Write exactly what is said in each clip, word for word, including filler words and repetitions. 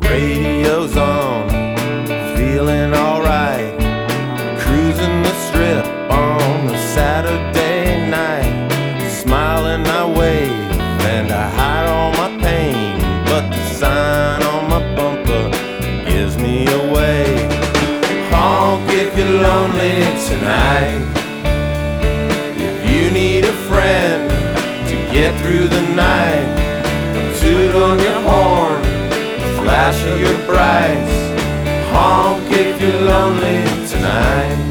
radio's on, feeling alright, cruising the strip on a Saturday night. Smiling I wave and I hide all my pain, but the sign on my bumper gives me away. Honk if you're lonely tonight, if you need a friend to get through the night. Toot on your horn, flash of your brights. Honk if you're lonely tonight.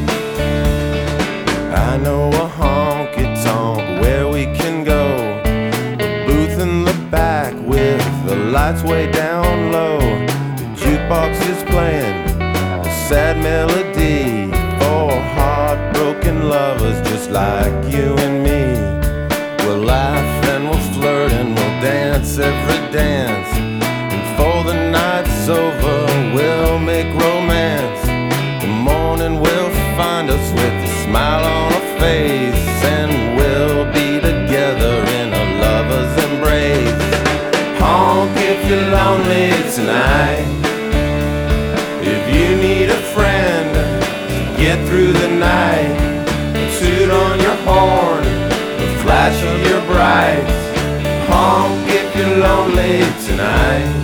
I know a honky-tonk where we can go, a booth in the back with the lights way down low. The jukebox is playing a sad melody for heartbroken lovers just like you and me. We'll laugh and we'll flirt and we'll dance every dance, and before the night's over we'll make romance. The morning will find us with a smile on our face, and we'll be together in a lover's embrace. Honk if you're lonely tonight, if you need a friend to get through the night. Toot on your horn, the flash of your brights. Honk if you're lonely tonight.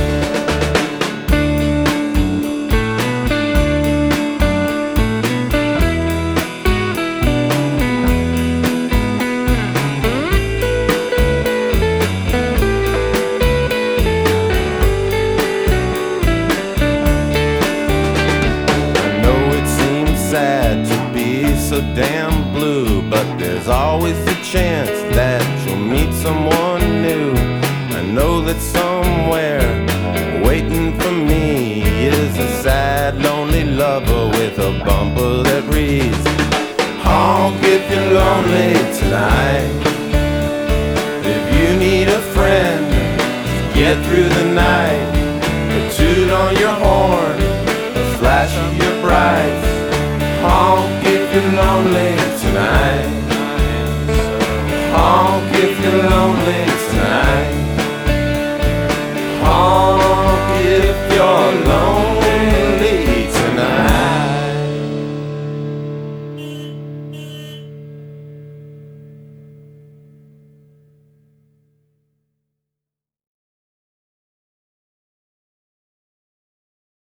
So damn blue, but there's always a chance that you'll meet someone new. I know that somewhere waiting for me is a sad, lonely lover with a bumper that reads, honk if you're lonely tonight, if you need a friend to get through the night. Toot on your horn,